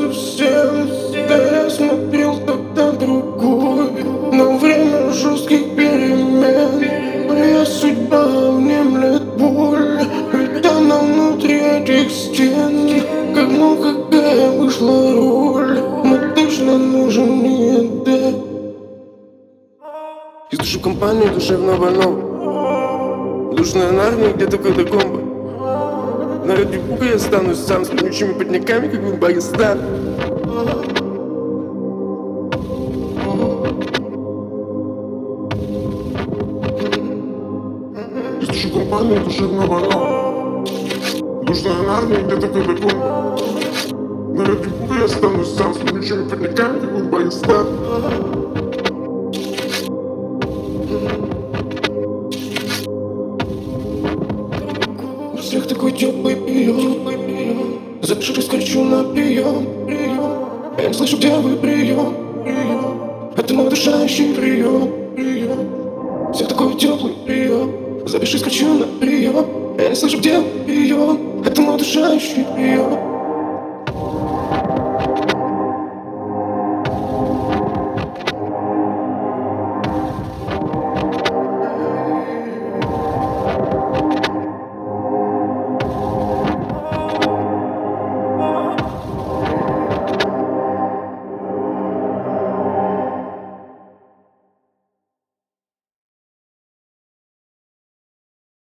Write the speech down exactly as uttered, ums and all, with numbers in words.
совсем. Да я смотрел тогда другой, но время жестких перемен. Моя судьба внемлет боль, ведь она внутри этих стен. Кому какая вышла роль, но точно нужен не это. Из души компанию душевно больного, душная на армии где-то в катакомбах. На ради Бога я останусь сам с вонючими подняками, как в Багестан. Из души компании душевно больного, душная на армии где-то в катакомбах. На ради Бога я останусь сам с вонючими подняками, как в Багестан. У всех такой теплый прием, запиши, скачу на прием. Я не слышу, где вы прием. Это мой удушающий прием. У всех такой теплый прием, запиши, скачу на прием. Я не слышу, где вы прием. Это мой удушающий прием.